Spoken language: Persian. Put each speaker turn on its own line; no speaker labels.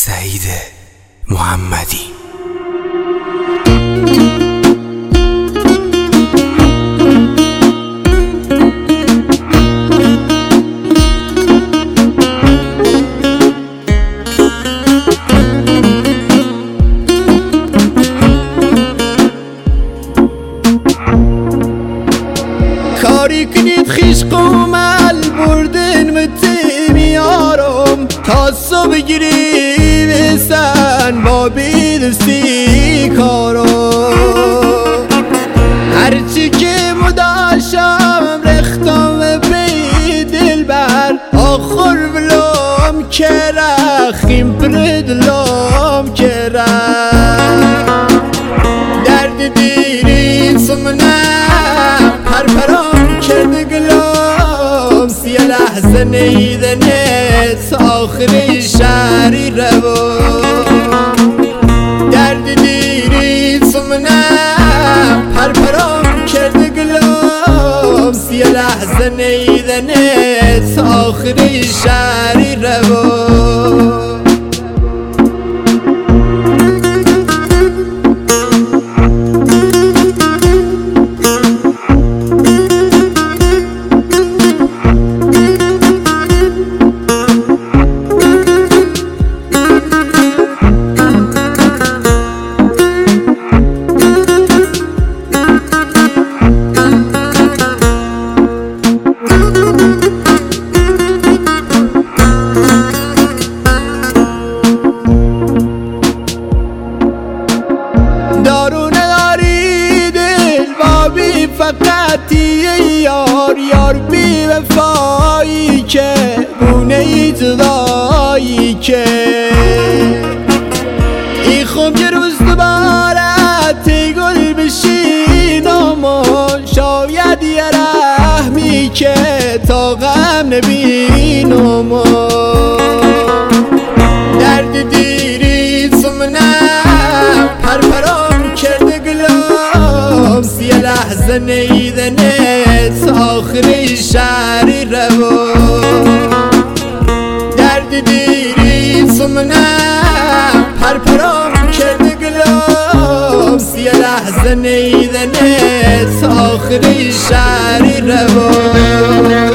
سعید محمدی.
کاری کنید خیش قومل بردن متمیارم تا صبح گیری بسن با بیدستی کارم هرچی که مداشم رختم بی دل بر آخر بلوم کرا خیم پردلوم کرا درد دیرین سمنم پرپرام کرده گلام سی لحظه نیدنت آخری شهری رو درد دیرین سمنم پرپرام کرده گلام سی لحظه نیدنت آخری شهری رو فقط یار بی وفایی که بونه جدایی که ای خوب یه روز دوباره تی گل بشینم و شاید یه رحمی که تا غم نبینم و درد دیری سمنم پرپرام کرده گلام سی لحظه نیدنت آخری شهری رو درد دیری سمنم پرپرام کرده گلام سی لحظه نیدنت آخری شهری رو